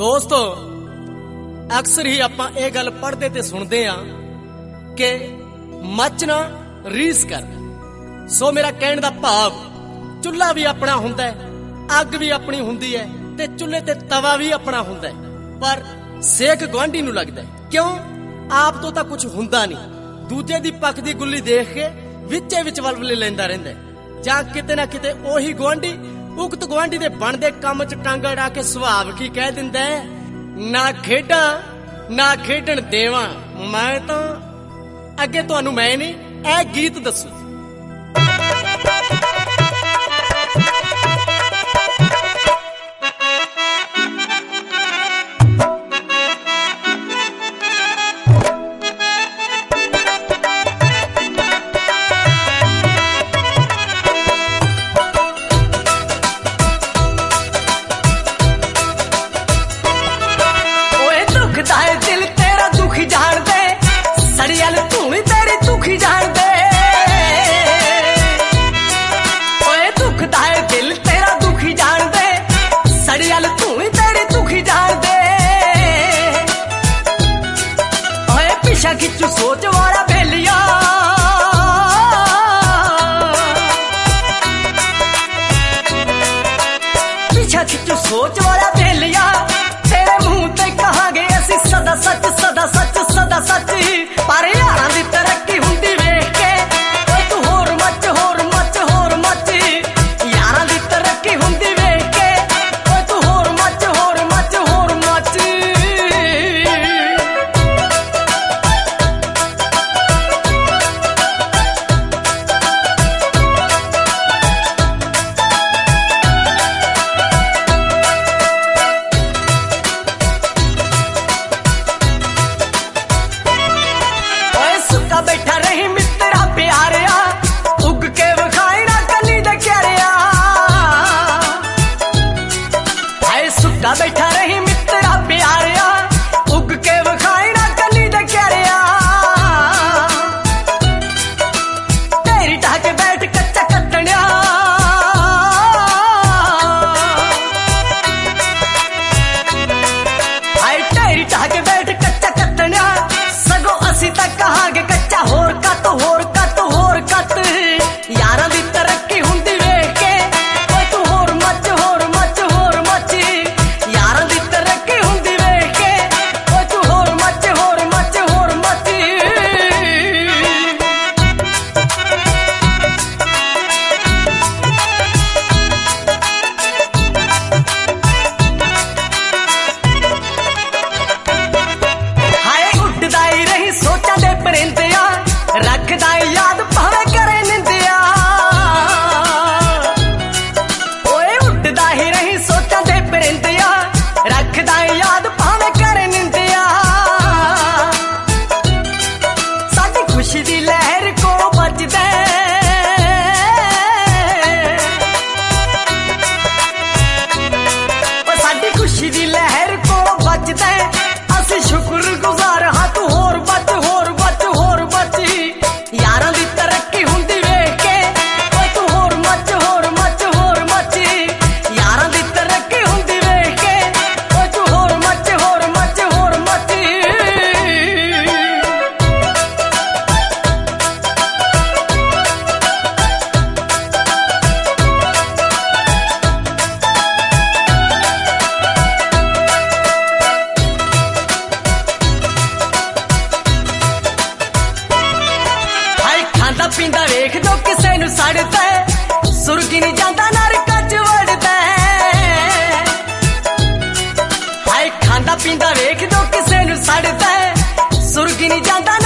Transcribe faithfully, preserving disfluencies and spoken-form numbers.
ਦੋਸਤੋ ਅਕਸਰ ਹੀ ਆਪਾਂ ਇਹ ਗੱਲ ਪੜ੍ਹਦੇ ਤੇ ਸੁਣਦੇ ਆ ਕਿ ਮੱਚ ਨਾ ਰੀਸ ਕਰ। ਸੋ ਮੇਰਾ ਕਹਿਣ ਦਾ ਭਾਵ ਚੁੱਲ੍ਹਾ ਵੀ ਆਪਣਾ ਹੁੰਦਾ ਹੈ, ਅੱਗ ਵੀ ਆਪਣੀ ਹੁੰਦੀ ਹੈ ਤੇ ਚੁੱਲ੍ਹੇ ਤੇ ਤਵਾ ਵੀ ਆਪਣਾ ਹੁੰਦਾ ਹੈ, ਪਰ ਸੇਕ ਗੁਆਂਢੀ ਨੂੰ ਲੱਗਦਾ ਹੈ। ਕਿਉਂ? ਆਪ ਤੋਂ ਤਾਂ ਕੁਝ ਹੁੰਦਾ ਨਹੀਂ, ਦੂਜੇ ਦੀ ਪੱਕਦੀ ਗੁੱਲੀ ਦੇਖ ਕੇ ਵਿੱਚੇ ਵਿੱਚ ਵਲਵਲੇ ਲੈਂਦਾ ਰਹਿੰਦਾ, ਜਾਂ ਕਿਤੇ ਨਾ ਕਿਤੇ ਉਹੀ ਗੁਆਂਢੀ ਉਕਤ ਗੁਆਂਢੀ ਦੇ ਬਣਦੇ ਕੰਮ 'ਚ ਟਾਂਗਾ ਅੜਾ ਕੇ ਸੁਭਾਵ ਕੀ ਕਹਿ ਦਿੰਦਾ ਹੈ, ਨਾ ਖੇਡਾਂ ਨਾ ਖੇਡਣ ਦੇਵਾਂ ਮੈਂ ਤਾਂ। ਅੱਗੇ ਤੁਹਾਨੂੰ ਮੈਂ ਨਹੀਂ ਇਹ ਗੀਤ ਦੱਸੂ। खिचू सोच वाला बेलिया पीछा खिचू सोच वाला बेलिया तेरे मुंह ते कहांगे असी सदा सच सदा सच सदा सच। पर यारां दी तरक्की हुंदी वेख के तू होर मच होर मच होर मच, यारां दी तरक्की हुंदी वेख के तू होर मच होर मच होर मच। बैठा रही मित्रा प्यारिया उग के विखाई ना कली दे क्यारिया, हाय सुक्का बैठा रही मित्रा प्यारिया उग के विखाई ना कली दे क्यारिया। तेरी ढाके बैठ कच्चा कतनिया हाय तेरी ढाके बैठ कच्चा कतनिया सगो असी तक कहांगे कच्चा होर कत होर कत होर कत। यारां दी तरक्की हुंदी वेख के तू होर मच होर मच होर मच, यारां दी तरक्की हुंदी वेख के तू होर मच होर मच होर मच। हाय उड़दा ही रही सोचां दे परिंदिया रखदा याद भावे करे निंदिया, ओए उड़दा ही रही सोचां दे परिंदिया रखदा याद भावे करे निंदिया। साडी खुशी दी लहर को बजदा ओ साडी खुशी दी लहर को बजदा असी शुक्र गुजार हां तू होर बच होर बच होर बच। यारां दी तरक्की हुंदी वेख के तू होर मच होर मच होर मच, यारां दी तरक्की हुंदी वेख के तू होर मच होर मच होर मच। पींदा वेख जो किसे नू सड़दा सुरगी नहीं जांदा नरकां च वड़दा। हाय खांदा पींदा वेख जो किसे नू सड़दा सुरगी नहीं जांदा